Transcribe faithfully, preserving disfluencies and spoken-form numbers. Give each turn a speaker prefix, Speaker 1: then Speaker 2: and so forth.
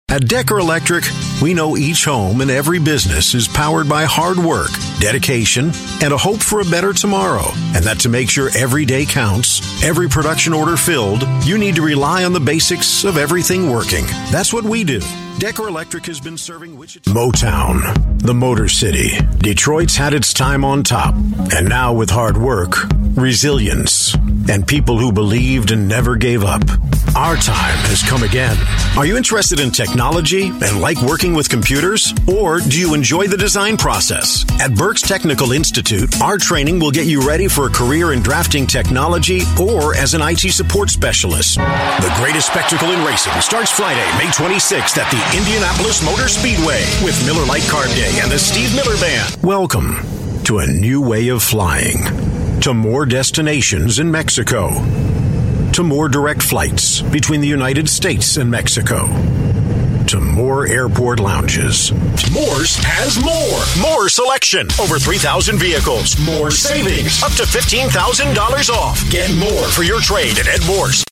Speaker 1: At Decker Electric, we know each home and every business is powered by hard work, dedication, and a hope for a better tomorrow. And that to make sure every day counts, every production order filled, you need to rely on the basics of everything working. That's what we do. Decker Electric has been serving Wichita. Motown, the Motor City. Detroit's had its time on top. And now with hard work, resilience, and people who believed and never gave up, our time has come again. Are you interested in technology and like working with computers? Or do you enjoy the design process? At Berks Technical Institute, our training will get you ready for a career in drafting technology or as an I T support specialist. The greatest spectacle in racing starts Friday, May twenty-sixth at the Indianapolis Motor Speedway with Miller Lite Carb Day and the Steve Miller Band. Welcome to a new way of flying, to more destinations in Mexico, to more direct flights between the United States and Mexico, to more airport lounges. Moore's has more. More selection. Over three thousand vehicles. More savings. Up to fifteen thousand dollars off. Get more for your trade at Ed Moore's.